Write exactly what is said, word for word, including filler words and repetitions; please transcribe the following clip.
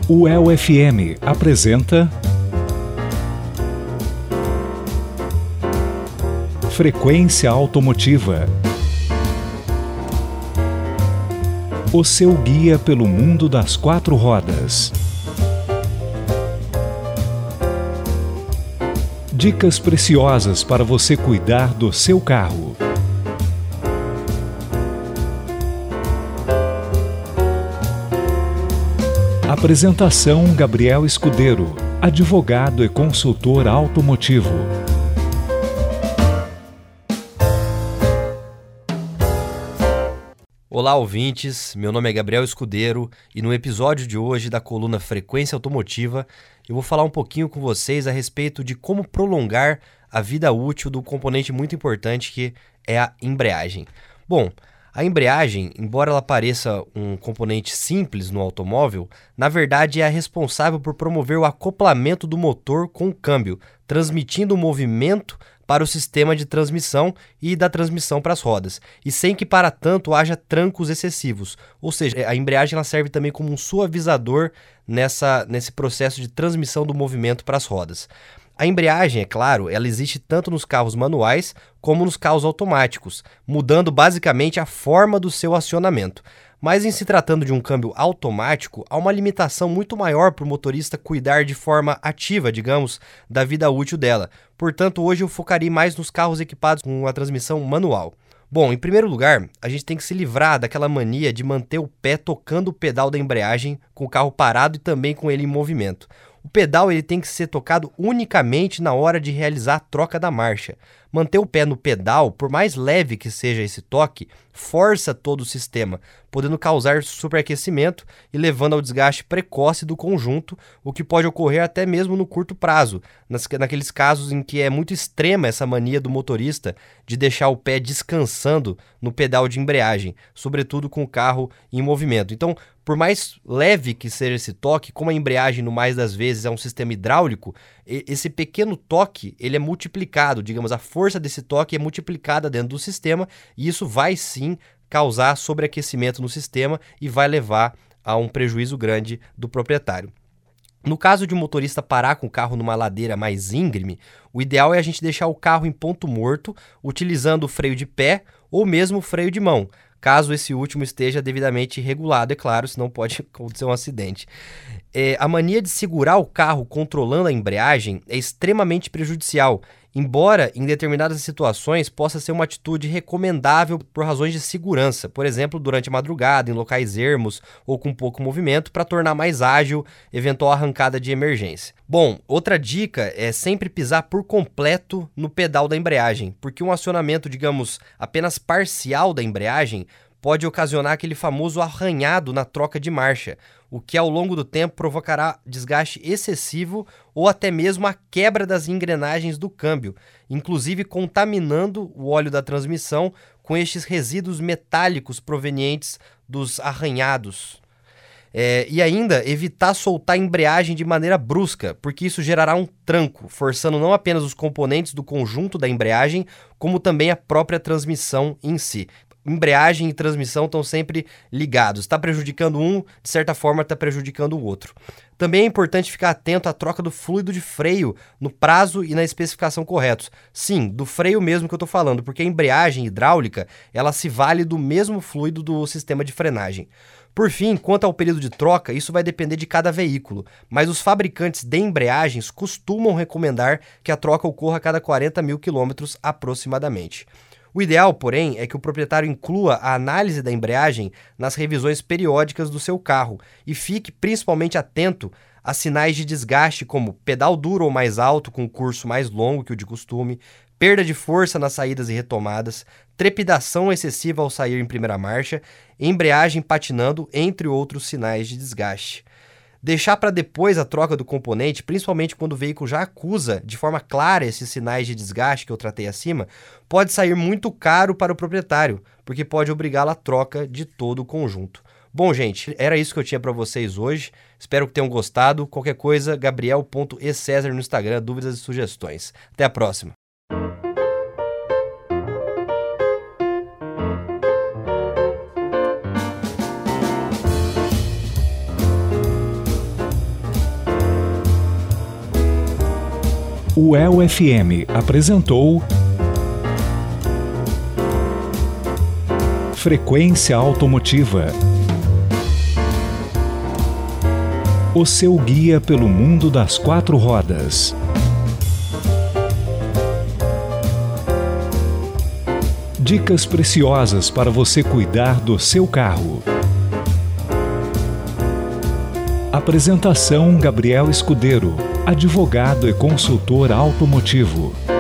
O E L F M apresenta Frequência Automotiva, o seu guia pelo mundo das quatro rodas. Dicas preciosas para você cuidar do seu carro. Apresentação: Gabriel Escudeiro, advogado e consultor automotivo. Olá, ouvintes, meu nome é Gabriel Escudeiro e no episódio de hoje da coluna Frequência Automotiva eu vou falar um pouquinho com vocês a respeito de como prolongar a vida útil do componente muito importante que é a embreagem. Bom, a embreagem, embora ela pareça um componente simples no automóvel, na verdade é a responsável por promover o acoplamento do motor com o câmbio, transmitindo o movimento para o sistema de transmissão e da transmissão para as rodas, e sem que para tanto haja trancos excessivos. Ou seja, a embreagem ela serve também como um suavizador nessa, nesse processo de transmissão do movimento para as rodas. A embreagem, é claro, ela existe tanto nos carros manuais como nos carros automáticos, mudando basicamente a forma do seu acionamento. Mas em se tratando de um câmbio automático, há uma limitação muito maior para o motorista cuidar de forma ativa, digamos, da vida útil dela. Portanto, hoje eu focarei mais nos carros equipados com a transmissão manual. Bom, em primeiro lugar, a gente tem que se livrar daquela mania de manter o pé tocando o pedal da embreagem com o carro parado e também com ele em movimento. O pedal ele tem que ser tocado unicamente na hora de realizar a troca da marcha. Manter o pé no pedal, por mais leve que seja esse toque, força todo o sistema, podendo causar superaquecimento e levando ao desgaste precoce do conjunto, o que pode ocorrer até mesmo no curto prazo, nas, naqueles casos em que é muito extrema essa mania do motorista de deixar o pé descansando no pedal de embreagem, sobretudo com o carro em movimento. Então, por mais leve que seja esse toque, como a embreagem no mais das vezes é um sistema hidráulico, esse pequeno toque ele é multiplicado, digamos, a força desse toque é multiplicada dentro do sistema e isso vai sim causar sobreaquecimento no sistema e vai levar a um prejuízo grande do proprietário. No caso de um motorista parar com o carro numa ladeira mais íngreme, o ideal é a gente deixar o carro em ponto morto, utilizando o freio de pé ou mesmo o freio de mão, caso esse último esteja devidamente regulado, é claro, senão pode acontecer um acidente. É, a mania de segurar o carro controlando a embreagem é extremamente prejudicial, embora em determinadas situações possa ser uma atitude recomendável por razões de segurança, por exemplo, durante a madrugada, em locais ermos ou com pouco movimento, para tornar mais ágil eventual arrancada de emergência. Bom, outra dica é sempre pisar por completo no pedal da embreagem, porque um acionamento, digamos, apenas parcial da embreagem pode ocasionar aquele famoso arranhado na troca de marcha, o que ao longo do tempo provocará desgaste excessivo ou até mesmo a quebra das engrenagens do câmbio, inclusive contaminando o óleo da transmissão com estes resíduos metálicos provenientes dos arranhados. É, e ainda evitar soltar a embreagem de maneira brusca, porque isso gerará um tranco, forçando não apenas os componentes do conjunto da embreagem, como também a própria transmissão em si. Embreagem e transmissão estão sempre ligados. Está prejudicando um, de certa forma está prejudicando o outro. Também é importante ficar atento à troca do fluido de freio no prazo e na especificação corretos. Sim, do freio mesmo que eu estou falando, porque a embreagem hidráulica ela se vale do mesmo fluido do sistema de frenagem. Por fim, quanto ao período de troca, isso vai depender de cada veículo, mas os fabricantes de embreagens costumam recomendar que a troca ocorra a cada quarenta mil quilômetros aproximadamente. O ideal, porém, é que o proprietário inclua a análise da embreagem nas revisões periódicas do seu carro e fique principalmente atento a sinais de desgaste como pedal duro ou mais alto com curso mais longo que o de costume, perda de força nas saídas e retomadas, trepidação excessiva ao sair em primeira marcha, embreagem patinando, entre outros sinais de desgaste. Deixar para depois a troca do componente, principalmente quando o veículo já acusa de forma clara esses sinais de desgaste que eu tratei acima, pode sair muito caro para o proprietário, porque pode obrigá-lo à troca de todo o conjunto. Bom, gente, era isso que eu tinha para vocês hoje. Espero que tenham gostado. Qualquer coisa, gabriel ponto e cesar no Instagram, dúvidas e sugestões. Até a próxima. O E L F M apresentou Frequência Automotiva. O seu guia pelo mundo das quatro rodas. Dicas preciosas para você cuidar do seu carro. Apresentação: Gabriel Escudeiro, advogado e consultor automotivo.